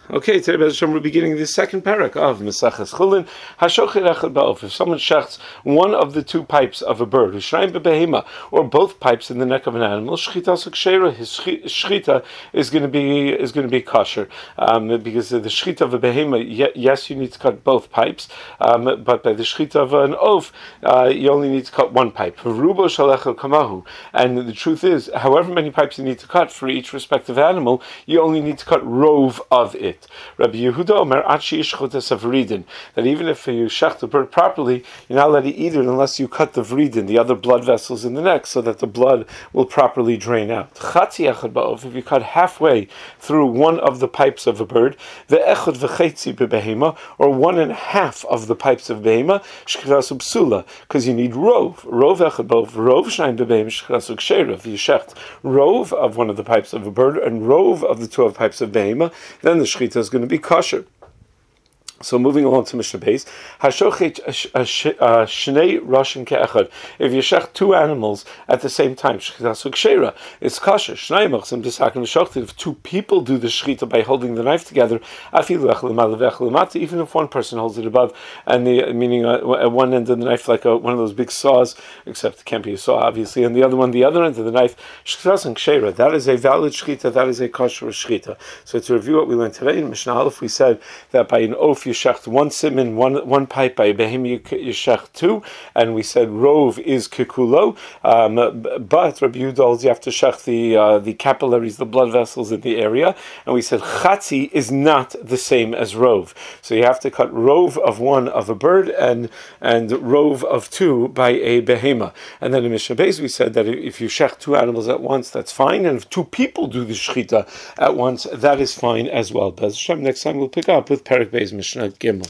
Okay, today we're beginning the second parak of Mesachas Chulin. Hashochet echad ba'of. If someone shechts one of the two pipes of a bird, Hushrayim bebehema, or both pipes in the neck of an animal, shchita sukshera, his shchita is going to be kosher, because the shchita of a behema, yes, you need to cut both pipes, but by the shchita of an oaf, you only need to cut one pipe. Rubo shalechel kamahu, and the truth is, however many pipes you need to cut for each respective animal, you only need to cut rove of it. Rabbi Yehuda Omer that even if you shech the bird properly, you're not allowed to eat it unless you cut the vridin, the other blood vessels in the neck, so that the blood will properly drain out. If you cut halfway through one of the pipes of a bird, the echad v'chetzi bebehema, or 1.5 of the pipes of behema, shchirasu psula, because you need rove echad ba'ov, rove shnayim bebehema, shchirasu kshera. If you shecht rove of one of the pipes of a bird and rove of the 12 pipes of behema, then the shchita is going to be kosher. So moving along to Mishnah Beis, Hashochet shnei roshin ke'echad. If you shech two animals at the same time, shchita sukshera, it's kosher. Shnei machzim dishaken v'shochted. If two people do the shchita by holding the knife together, afilu echad l'mal v'echad l'mata, even if one person holds it above, and meaning at one end of the knife like one of those big saws, except it can't be a saw obviously, and the other end of the knife, shchita sukshera. That is a valid shchita. That is a kosher shchita. So to review what we learned today in Mishnah Aleph, we said that by an oaf you shecht one siman, one pipe, by behema you shecht two, and we said rove is kikulo, but Rabbi Yehuda holds you have to shecht the capillaries, the blood vessels in the area, and we said chatzi is not the same as rove, so you have to cut rove of one of a bird and rove of two by a behema. And then in Mishnah Beis we said that if you shecht two animals at once, that's fine, and if two people do the shechita at once, that is fine as well. But next time we'll pick up with Perek Beis Mishnah Gimel.